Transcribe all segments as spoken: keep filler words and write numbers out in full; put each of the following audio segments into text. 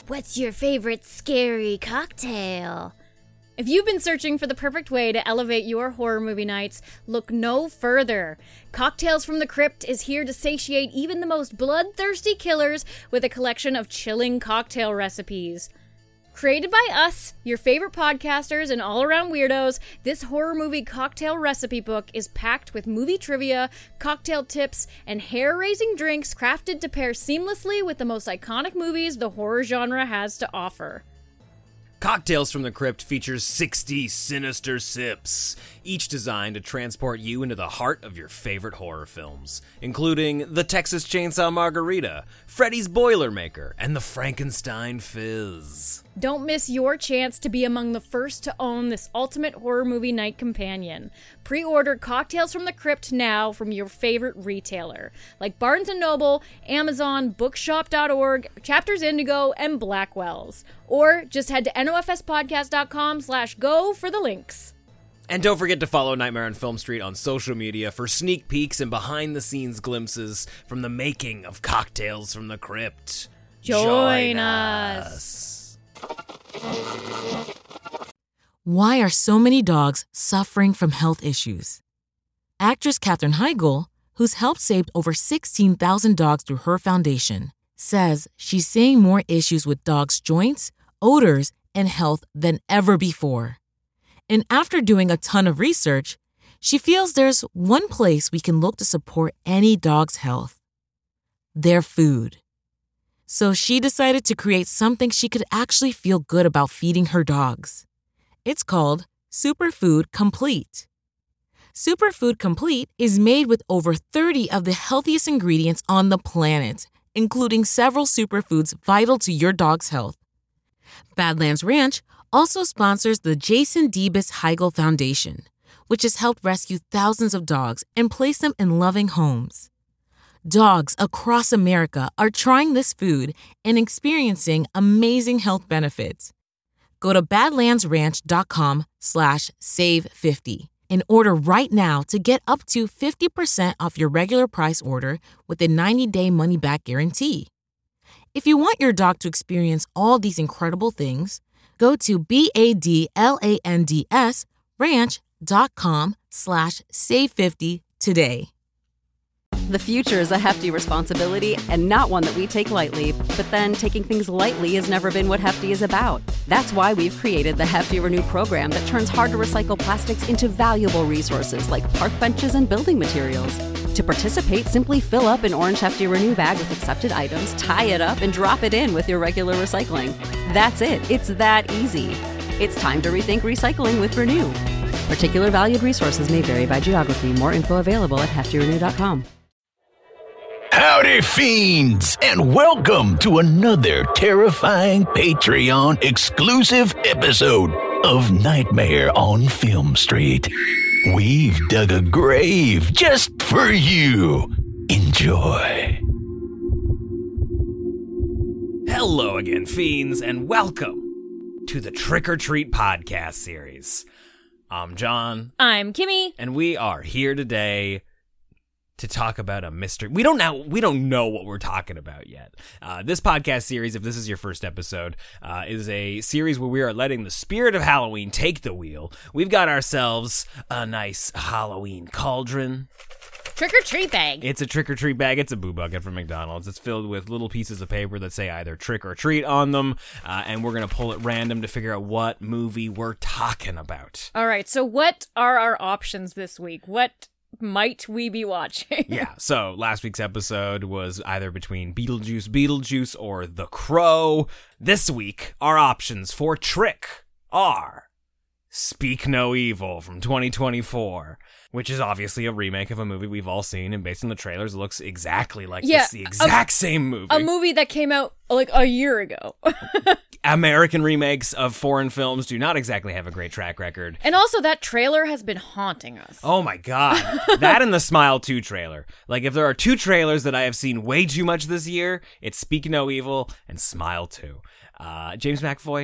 What's your favorite scary cocktail? If you've been searching for the perfect way to elevate your horror movie nights, look no further. Cocktails from the Crypt is here to satiate even the most bloodthirsty killers with a collection of chilling cocktail recipes. Created by us, your favorite podcasters and all-around weirdos, this horror movie cocktail recipe book is packed with movie trivia, cocktail tips, and hair-raising drinks crafted to pair seamlessly with the most iconic movies the horror genre has to offer. Cocktails from the Crypt features sixty sinister sips, each designed to transport you into the heart of your favorite horror films, including the Texas Chainsaw Margarita, Freddy's Boilermaker, and the Frankenstein Fizz. Don't miss your chance to be among the first to own this ultimate horror movie night companion. Pre-order Cocktails from the Crypt now from your favorite retailer, like Barnes and Noble, Amazon, bookshop dot org, Chapters Indigo, and Blackwell's. Or just head to nofspodcast.com slash go for the links. And don't forget to follow Nightmare on Film Street on social media for sneak peeks and behind-the-scenes glimpses from the making of Cocktails from the Crypt. Join, Join us. us. Why are so many dogs suffering from health issues? Actress Katherine Heigl, who's helped save over sixteen thousand dogs through her foundation, says she's seeing more issues with dogs' joints, odors, and health than ever before. And after doing a ton of research, she feels there's one place we can look to support any dog's health: their food. So she decided to create something she could actually feel good about feeding her dogs. It's called Superfood Complete. Superfood Complete is made with over thirty of the healthiest ingredients on the planet, including several superfoods vital to your dog's health. Badlands Ranch also sponsors the Jason Debus Heigl Foundation, which has helped rescue thousands of dogs and place them in loving homes. Dogs across America are trying this food and experiencing amazing health benefits. Go to badlandsranch.com slash save50 and order right now to get up to fifty percent off your regular price order with a ninety-day money-back guarantee. If you want your dog to experience all these incredible things, go to B-A-D-L-A-N-D-S ranch.com slash save 50 today. The future is a hefty responsibility and not one that we take lightly, but then taking things lightly has never been what Hefty is about. That's why we've created the Hefty Renew program that turns hard-to-recycle plastics into valuable resources like park benches and building materials. To participate, simply fill up an orange Hefty Renew bag with accepted items, tie it up, and drop it in with your regular recycling. That's it. It's that easy. It's time to rethink recycling with Renew. Particular valued resources may vary by geography. More info available at hefty renew dot com. Howdy, fiends, and welcome to another terrifying Patreon exclusive episode of Nightmare on Film Street. We've dug a grave just for you. Enjoy. Hello again, fiends, and welcome to the Trick or Treat podcast series. I'm John. I'm Kimmy. And we are here today to talk about a mystery. We don't know, we don't know what we're talking about yet. Uh, this podcast series, if this is your first episode, uh, is a series where we are letting the spirit of Halloween take the wheel. We've got ourselves a nice Halloween cauldron. Trick-or-treat bag. It's a trick-or-treat bag. It's a boo bucket from McDonald's. It's filled with little pieces of paper that say either trick or treat on them, uh, and we're going to pull at random to figure out what movie we're talking about. All right, so what are our options this week? What might we be watching? Yeah, so last week's episode was either between Beetlejuice, Beetlejuice, or The Crow. This week, our options for Trick are Speak No Evil from twenty twenty-four, which is obviously a remake of a movie we've all seen, and based on the trailers, it looks exactly like yeah, this, the exact a, same movie. A movie that came out like a year ago. American remakes of foreign films do not exactly have a great track record. And also, that trailer has been haunting us. Oh my god. That and the Smile two trailer. Like, if there are two trailers that I have seen way too much this year, it's Speak No Evil and Smile two. Uh, James McAvoy,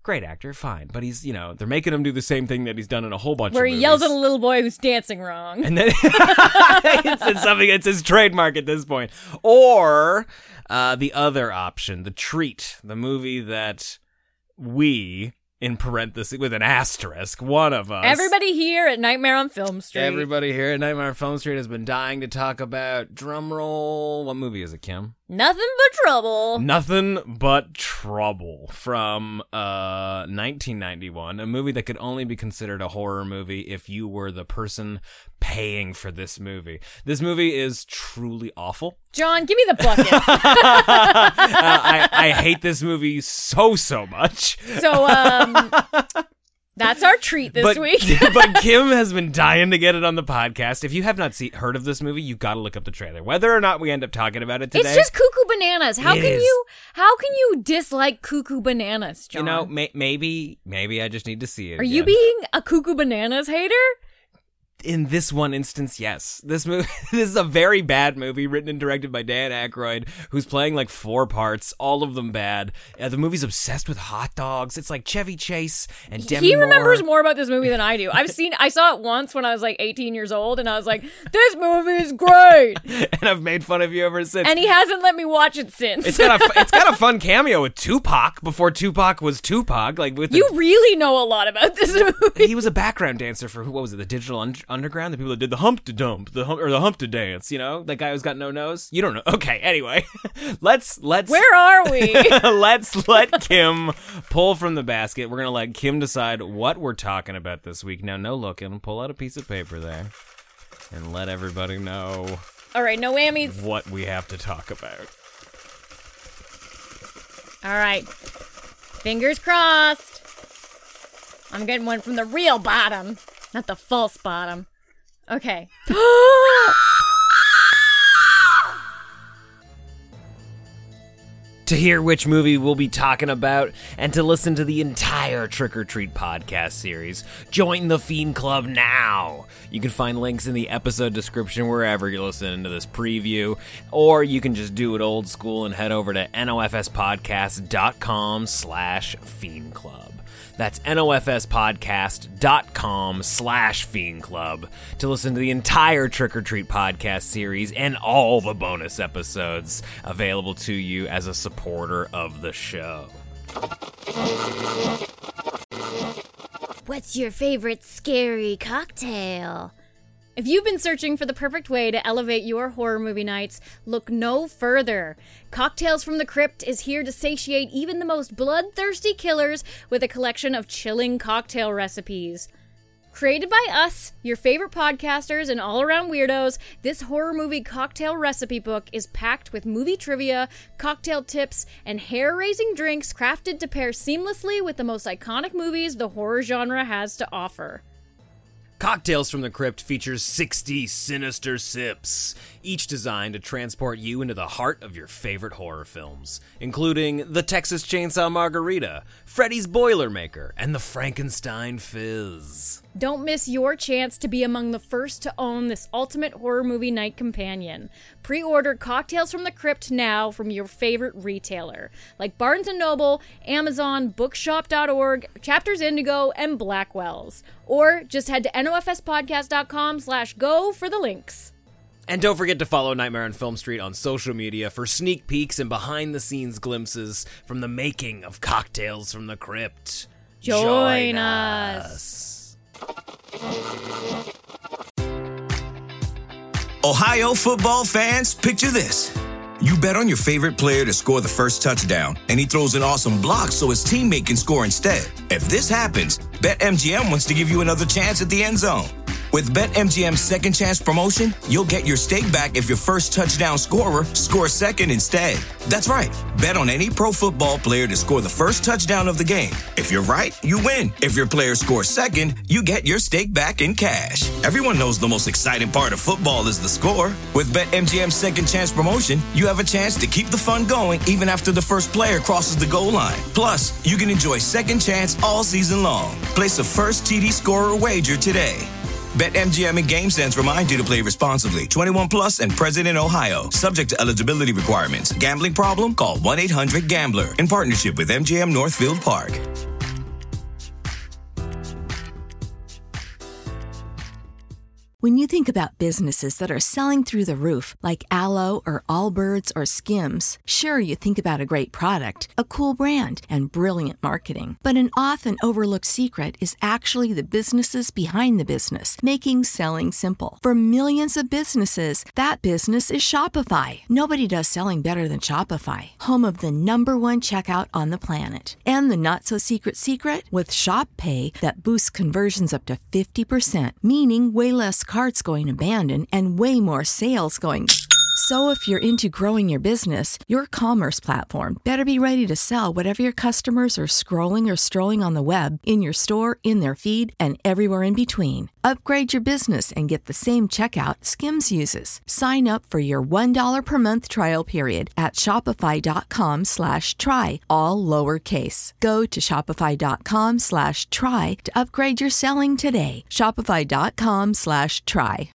Great actor, fine. But he's, you know, they're making him do the same thing that he's done in a whole bunch Where of movies. he yells at a little boy who's dancing wrong. And then it's, it's something, it's his trademark at this point. Or uh, the other option, The Treat, the movie that we, in parentheses, with an asterisk, one of us. Everybody here at Nightmare on Film Street. Everybody here at Nightmare on Film Street has been dying to talk about. Drumroll. What movie is it, Kim? Nothing but trouble. Nothing But Trouble from uh, nineteen ninety-one, a movie that could only be considered a horror movie if you were the person paying for this movie. This movie is truly awful. John, give me the bucket. uh, I, I hate this movie so, so much. So, um... that's our treat this but, week. But Kim has been dying to get it on the podcast. If you have not see, heard of this movie, you got to look up the trailer. Whether or not we end up talking about it today, It's just Cuckoo Bananas. How It can is. you? How can you dislike Cuckoo Bananas, John? you know, may, maybe, maybe I just need to see it. Are you again. being a Cuckoo Bananas hater? In this one instance, yes. This movie, this is a very bad movie written and directed by Dan Aykroyd, who's playing like four parts, all of them bad. Uh, the movie's obsessed with hot dogs. It's like Chevy Chase and Demi He remembers Moore. more about this movie than I do. I've seen, I saw it once when I was like eighteen years old, and I was like, "This movie is great," And I've made fun of you ever since. and he hasn't let me watch it since. It's got a it's got a fun cameo with Tupac before Tupac was Tupac. Like with the, You really know a lot about this movie. he was a background dancer for who? What was it? The Digital Un- Underground. The people that did the hump to dump, the hump or the hump to dance. You know, that guy who's got no nose. You don't know. Okay. Anyway, let's let's Where are we? let's let Kim pull from the basket. We're gonna let Kim decide what we're talking about this week. Now, no looking. Pull out a piece of paper there, and let everybody know All right, no whammies. what we have to talk about. All right, fingers crossed. I'm getting one from the real bottom, not the false bottom. Okay. To hear which movie we'll be talking about and to listen to the entire Trick or Treat podcast series, join the Fiend Club now. You can find links in the episode description wherever you're listening to this preview, or you can just do it old school and head over to nofspodcast.com slash Fiend Club. That's nofspodcast.com slash Fiend Club to listen to the entire Trick or Treat podcast series and all the bonus episodes available to you as a supporter of the show. What's your favorite scary cocktail? If you've been searching for the perfect way to elevate your horror movie nights, look no further. Cocktails from the Crypt is here to satiate even the most bloodthirsty killers with a collection of chilling cocktail recipes. Created by us, your favorite podcasters and all-around weirdos, this horror movie cocktail recipe book is packed with movie trivia, cocktail tips, and hair-raising drinks crafted to pair seamlessly with the most iconic movies the horror genre has to offer. Cocktails from the Crypt features sixty sinister sips, each designed to transport you into the heart of your favorite horror films, including The Texas Chainsaw Margarita, Freddy's Boilermaker, and The Frankenstein Fizz. Don't miss your chance to be among the first to own this ultimate horror movie night companion. Pre-order Cocktails from the Crypt now from your favorite retailer, like Barnes and Noble, Amazon, bookshop dot org, Chapters Indigo, and Blackwell's. Or just head to nofspodcast.com slash go for the links. And don't forget to follow Nightmare on Film Street on social media for sneak peeks and behind-the-scenes glimpses from the making of Cocktails from the Crypt. Join us. Ohio football fans, picture this. You bet on your favorite player to score the first touchdown, and he throws an awesome block so his teammate can score instead. If this happens, BetMGM wants to give you another chance at the end zone. With BetMGM's Second Chance promotion, you'll get your stake back if your first touchdown scorer scores second instead. That's right. Bet on any pro football player to score the first touchdown of the game. If you're right, you win. If your player scores second, you get your stake back in cash. Everyone knows the most exciting part of football is the score. With BetMGM's Second Chance promotion, you have a chance to keep the fun going even after the first player crosses the goal line. Plus, you can enjoy Second Chance all season long. Place a first T D scorer wager today. BetMGM and GameSense remind you to play responsibly. twenty-one plus and present in Ohio. Subject to eligibility requirements. Gambling problem? Call one eight hundred gambler in partnership with M G M Northfield Park. When you think about businesses that are selling through the roof, like Aloe or Allbirds or Skims, sure, you think about a great product, a cool brand, and brilliant marketing. But an often overlooked secret is actually the businesses behind the business, making selling simple. For millions of businesses, that business is Shopify. Nobody does selling better than Shopify, home of the number one checkout on the planet. And the not-so-secret secret? With Shop Pay that boosts conversions up to fifty percent, meaning way less carts going abandoned and way more sales going. So if you're into growing your business, your commerce platform better be ready to sell whatever your customers are scrolling or strolling on the web, in your store, in their feed, and everywhere in between. Upgrade your business and get the same checkout Skims uses. Sign up for your one dollar per month trial period at shopify.com slash try, all lowercase. Go to shopify.com slash try to upgrade your selling today. Shopify.com slash try.